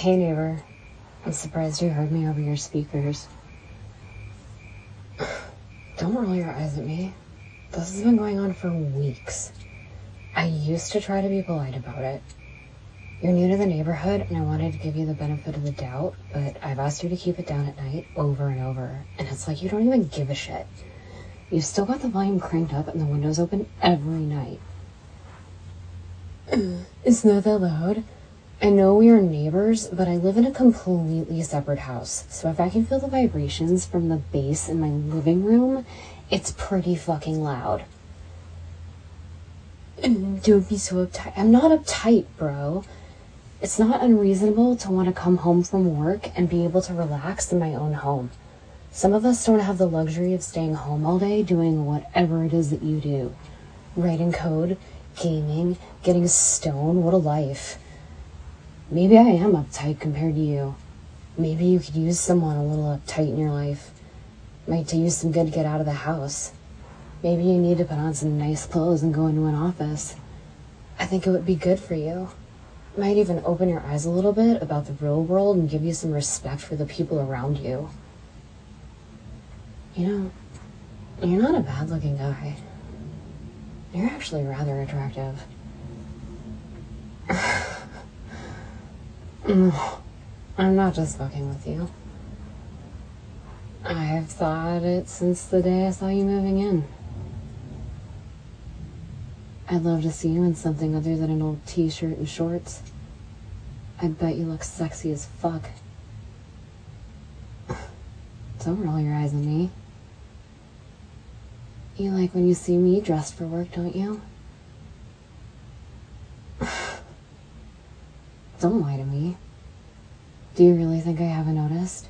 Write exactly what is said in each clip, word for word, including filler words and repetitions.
Hey neighbor, I'm surprised you heard me over your speakers. Don't roll your eyes at me. This has been going on for weeks. I used to try to be polite about it. You're new to the neighborhood and I wanted to give you the benefit of the doubt, but I've asked you to keep it down at night over and over, and it's like you don't even give a shit. You've still got the volume cranked up and the windows open every night. It's not that loud. I know we are neighbors, but I live in a completely separate house, so if I can feel the vibrations from the bass in my living room, it's pretty fucking loud. Don't be so uptight. I'm not uptight, bro. It's not unreasonable to want to come home from work and be able to relax in my own home. Some of us don't have the luxury of staying home all day doing whatever it is that you do. Writing code, gaming, getting stoned, what a life. Maybe I am uptight compared to you. Maybe you could use someone a little uptight in your life. Might do you some good to get out of the house. Maybe you need to put on some nice clothes and go into an office. I think it would be good for you. Might even open your eyes a little bit about the real world and give you some respect for the people around you. You know, you're not a bad-looking guy. You're actually rather attractive. I'm not just fucking with you. I've thought it since the day I saw you moving in. I'd love to see you in something other than an old t-shirt and shorts. I bet you look sexy as fuck. Don't roll your eyes at me. You like when you see me dressed for work, don't you? Don't lie to me. Do you really think I haven't noticed?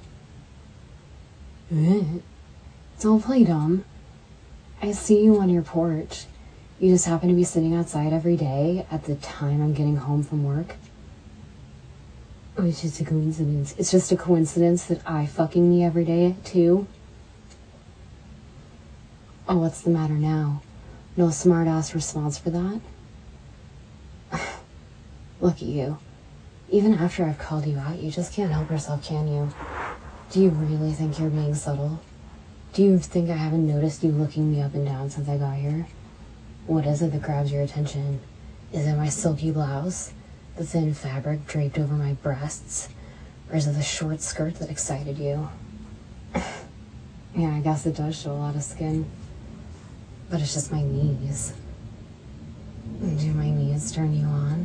Don't play dumb. I see you on your porch. You just happen to be sitting outside every day at the time I'm getting home from work. Oh, it's just a coincidence. It's just a coincidence that I fucking me every day, too. Oh, what's the matter now? No smart-ass response for that? Look at you. Even after I've called you out, you just can't help yourself, can you? Do you really think you're being subtle? Do you think I haven't noticed you looking me up and down since I got here? What is it that grabs your attention? Is it my silky blouse? The thin fabric draped over my breasts? Or is it the short skirt that excited you? Yeah, I guess it does show a lot of skin. But it's just my knees. Do my knees turn you on?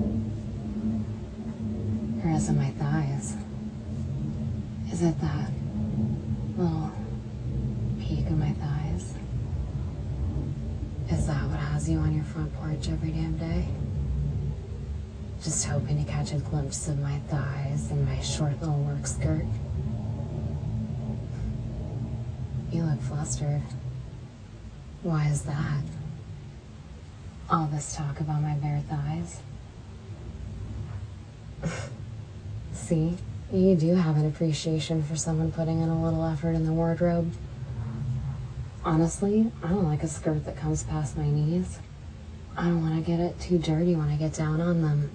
Or is it my thighs? Is it that little peak of my thighs? Is that what has you on your front porch every damn day? Just hoping to catch a glimpse of my thighs and my short little work skirt? You look flustered. Why is that? All this talk about my bare thighs? See, you do have an appreciation for someone putting in a little effort in the wardrobe. Honestly, I don't like a skirt that comes past my knees. I don't want to get it too dirty when I get down on them.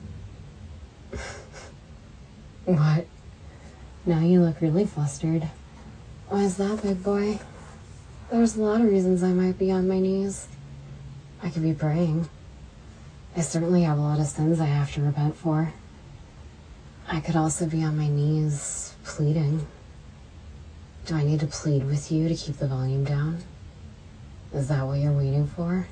What? Now you look really flustered. Why is that, big boy? There's a lot of reasons I might be on my knees. I could be praying. I certainly have a lot of sins I have to repent for. I could also be on my knees, pleading. Do I need to plead with you to keep the volume down? Is that what you're waiting for?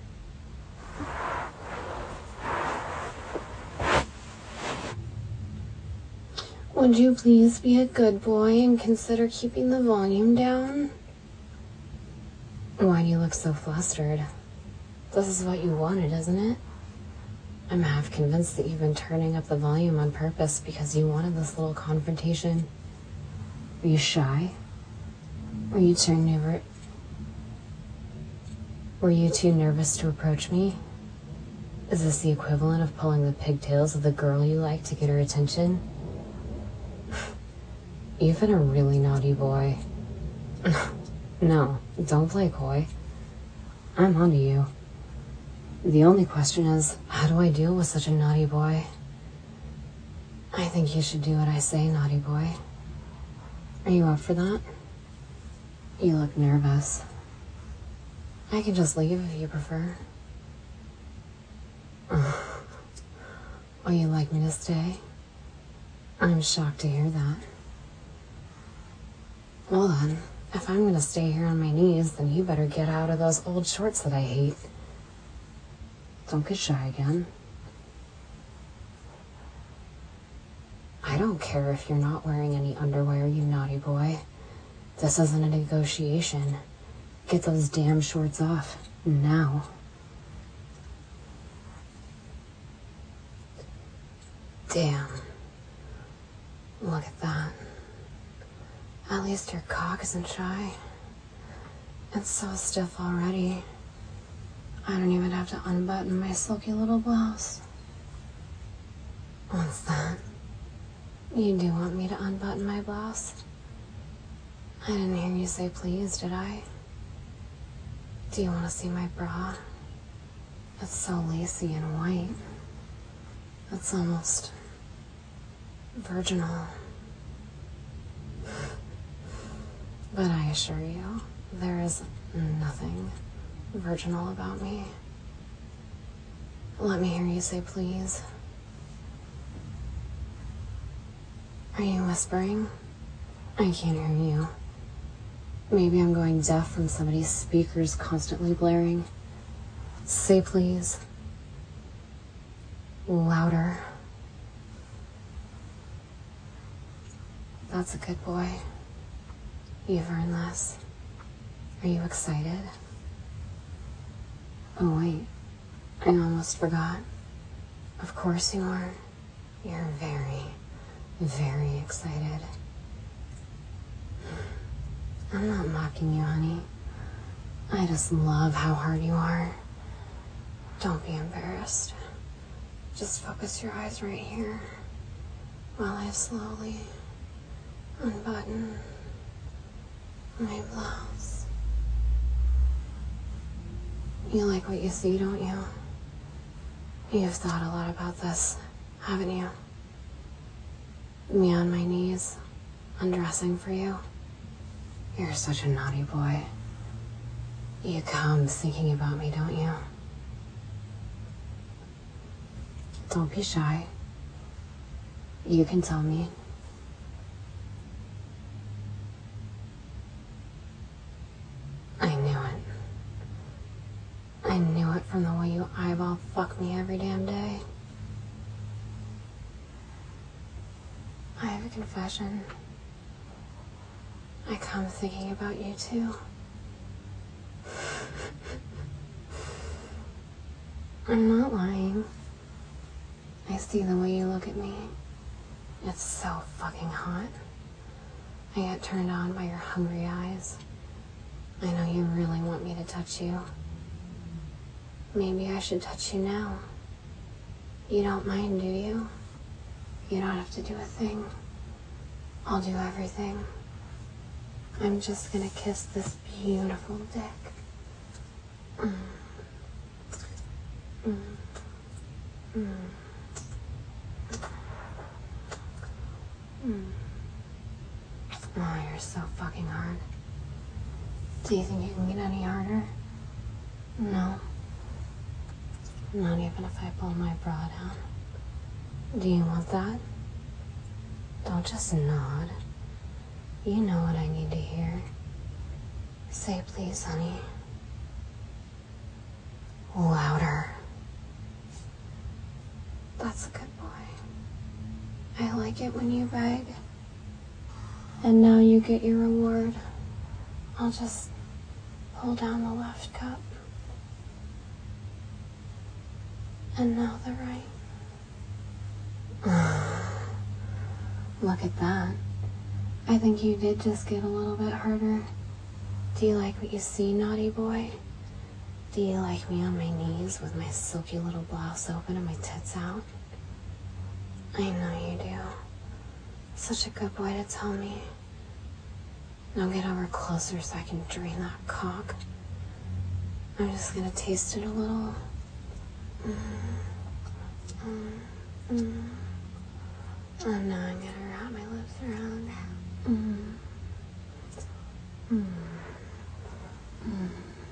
Would you please be a good boy and consider keeping the volume down? Why do you look so flustered? This is what you wanted, isn't it? I'm half convinced that you've been turning up the volume on purpose because you wanted this little confrontation. Are you shy? Were you too nervous? Were you too nervous to approach me? Is this the equivalent of pulling the pigtails of the girl you like to get her attention? You've been a really naughty boy. No, don't play coy. I'm onto you. The only question is, how do I deal with such a naughty boy? I think you should do what I say, naughty boy. Are you up for that? You look nervous. I can just leave if you prefer. Oh, you'd like me to stay? I'm shocked to hear that. Well then, if I'm gonna stay here on my knees, then you better get out of those old shorts that I hate. Don't get shy again. I don't care if you're not wearing any underwear, you naughty boy. This isn't a negotiation. Get those damn shorts off, now. Damn. Look at that. At least your cock isn't shy. It's so stiff already. I don't even have to unbutton my silky little blouse. What's that? You do want me to unbutton my blouse? I didn't hear you say please, did I? Do you want to see my bra? It's so lacy and white. It's almost virginal. But I assure you, there is nothing virginal about me. Let me hear you say please. Are you whispering? I can't hear you. Maybe I'm going deaf from somebody's speakers constantly blaring. Say please. Louder. That's a good boy. You've earned this. Are you excited? Oh wait, I almost forgot. Of course you are. You're very, very excited. I'm not mocking you, honey. I just love how hard you are. Don't be embarrassed. Just focus your eyes right here while I slowly unbutton my blouse. You like what you see, don't you? You've thought a lot about this, haven't you? Me on my knees, undressing for you. You're such a naughty boy. You come thinking about me, don't you? Don't be shy. You can tell me. I knew it. I knew it from the way you eyeball fuck me every damn day. I have a confession. I come thinking about you too. I'm not lying. I see the way you look at me. It's so fucking hot. I get turned on by your hungry eyes. I know you really want me to touch you. Maybe I should touch you now. You don't mind, do you? You don't have to do a thing. I'll do everything. I'm just gonna kiss this beautiful dick. Mm. Mm. Mm. Mm. Oh, you're so fucking hard. Do you think you can get any harder? No. Not even if I pull my bra down. Do you want that? Don't just nod. You know what I need to hear. Say please, honey. Louder. That's a good boy. I like it when you beg. And now you get your reward. I'll just pull down the left cup. And now the right. Look at that. I think you did just get a little bit harder. Do you like what you see, naughty boy? Do you like me on my knees with my silky little blouse open and my tits out? I know you do. Such a good boy to tell me. Now get over closer so I can drain that cock. I'm just gonna taste it a little. Mm, mm, mm, And now I'm gonna wrap my lips around it. Mm. Mm. Mm.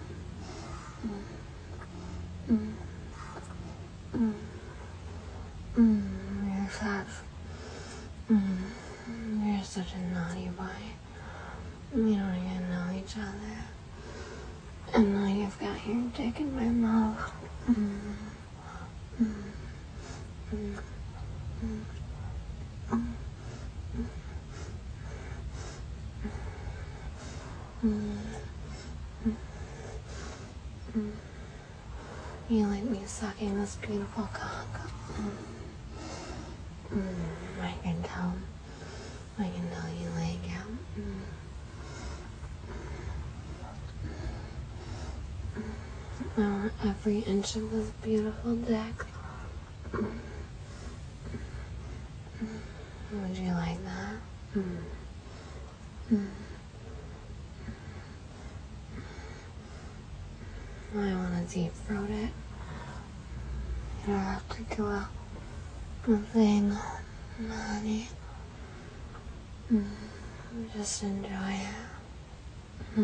Mm. Mm. Mm. You're such. Mm. You're such a naughty boy. We don't even know each other. And now you've got your dick in my mouth. Mm. Mm. Mm. Mm. Mm. Mm. You like me sucking this beautiful cock. Mm. Mm. I can tell. I can tell you like it. Mm. I want every inch of this beautiful dick. Mm. Would you like that? Mm. Mm. I want to deep throat it. You don't have to do a, a thing, honey. Mm. Just enjoy it. Mm.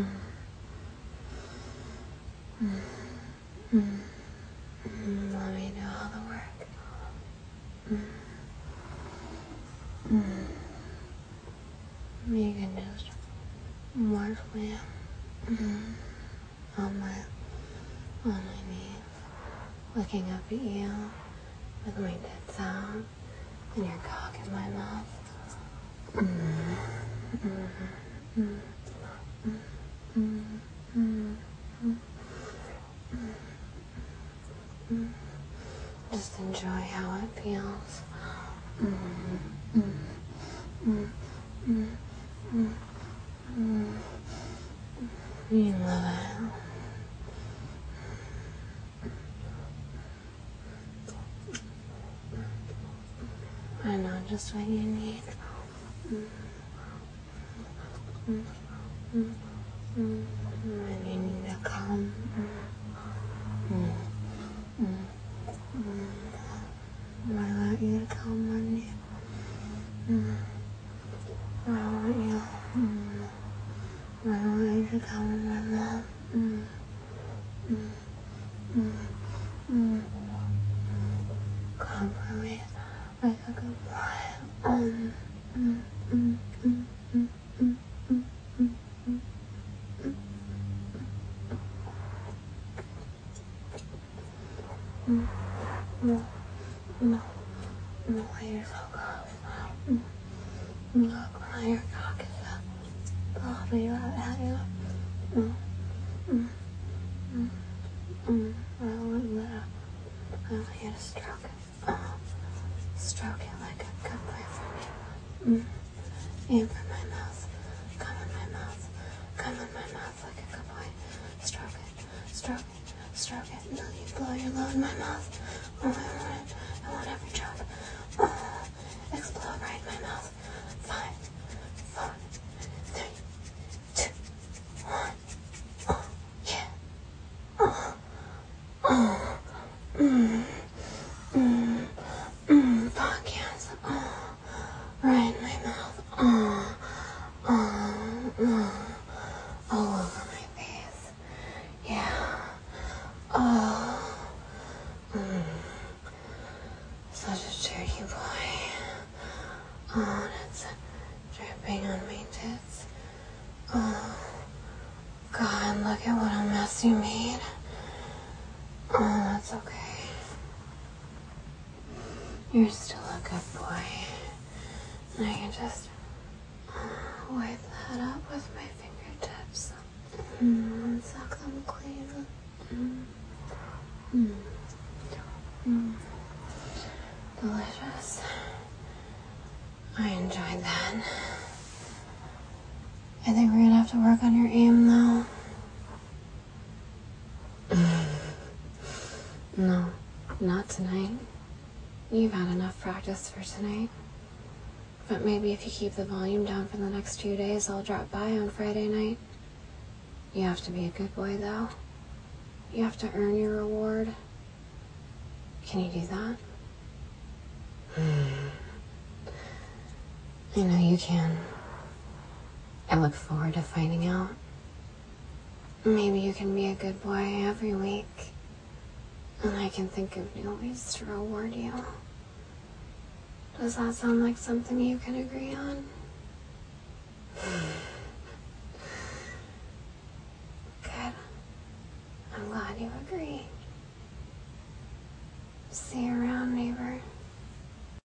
Mm. Mm. Mm. Let me do all the work. Mm. Mm. You can just watch me mm. on my on my knees, looking up at you with my tits out and your cock in my mouth. Mm. Mm. Mm. Mm. Mm. Mm. Mm. Just enjoy how it feels. Mm. Mm. Mm. Mm. Mm. Mm. You love it. I know just what you need. Mm. Mm. Mm. Mm. And you need to come. Mm. Mm. Mm. I want you to come on me. Mm. I want you. Mm. I want you to come in my mouth. Mm. Mm. Mm. Mm. Come for me like a good boy. Um. Mm. Mm. Mm. Mm. Mm. Mm. Mm. Mm. Mm. No. No. No. You're so gross. Mm. Look, now your cock is up. I'll be right at you. Mm. Mm. Mm. Mm. I want you to, I want you to stroke it. Oh. Stroke it like a good boy for me. Mm. And for my mouth. Come in my mouth. Come in my mouth like a good boy. Stroke it. Stroke it. Stroke it. And then you blow your load in my mouth. Oh, I want it. I want every drop. Oh. Explode right in my mouth. Five, four, three, two, one. Oh, yeah. Oh. Oh. Mm. Mm. Mm. Fuck yes. Oh. Right in my mouth. Oh. Oh. Oh. All over my face. Yeah. Oh. Mm. Such a dirty boy. Oh, that's dripping on my tits. Oh. God, look at what a mess you made. Oh, that's okay. You're still a good boy. Now you just wipe that up with my fingertips. Mm, and suck them clean. Mm. Mm. Mm. Delicious. I enjoyed that. I think we're gonna have to work on your aim though. No, not tonight. You've had enough practice for tonight. But maybe if you keep the volume down for the next few days, I'll drop by on Friday night. You have to be a good boy, though. You have to earn your reward. Can you do that? I know you can. I look forward to finding out. Maybe you can be a good boy every week, and I can think of new ways to reward you. Does that sound like something you can agree on? Good. I'm glad you agree. See you around.